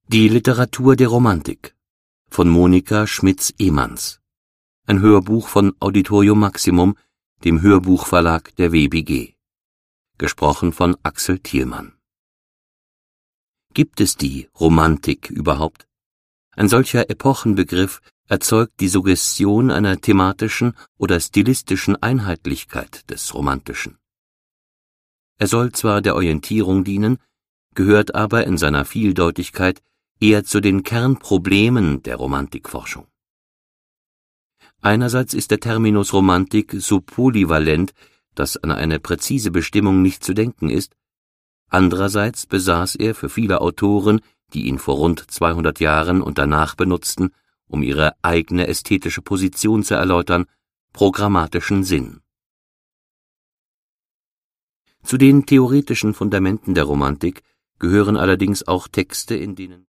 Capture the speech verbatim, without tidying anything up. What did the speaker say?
Die Literatur der Romantik von Monika Schmitz-Ehmanns. Ein Hörbuch von Auditorium Maximum, dem Hörbuchverlag der W B G. Gesprochen von Axel Thielmann. Gibt es die Romantik überhaupt? Ein solcher Epochenbegriff erzeugt die Suggestion einer thematischen oder stilistischen Einheitlichkeit des Romantischen. Er soll zwar der Orientierung dienen, gehört aber in seiner Vieldeutigkeit eher zu den Kernproblemen der Romantikforschung. Einerseits ist der Terminus Romantik so polyvalent, dass an eine präzise Bestimmung nicht zu denken ist, andererseits besaß er für viele Autoren, die ihn vor rund zweihundert Jahren und danach benutzten, um ihre eigene ästhetische Position zu erläutern, programmatischen Sinn. Zu den theoretischen Fundamenten der Romantik gehören allerdings auch Texte, in denen